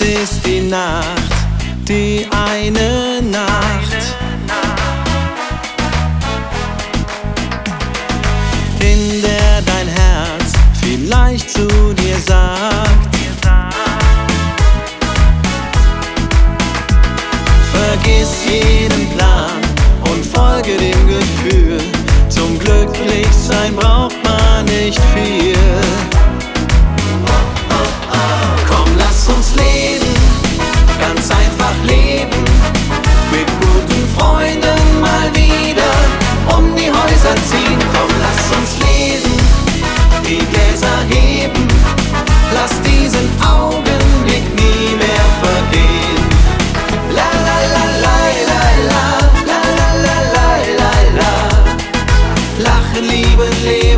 ist die Nacht, die eine Nacht, in der dein Herz vielleicht zu dir sagt: Vergiss jeden Plan und folge dem Gefühl. Zum Glücklichsein braucht man nicht viel. Komm, lass uns leben, ganz einfach leben, mit guten Freunden mal wieder um die Häuser ziehen. Komm, lass uns leben, die Gläser heben, lass diesen Augenblick nie mehr vergehen. La la la la la la la la la la la la. Lachen, lieben, leben.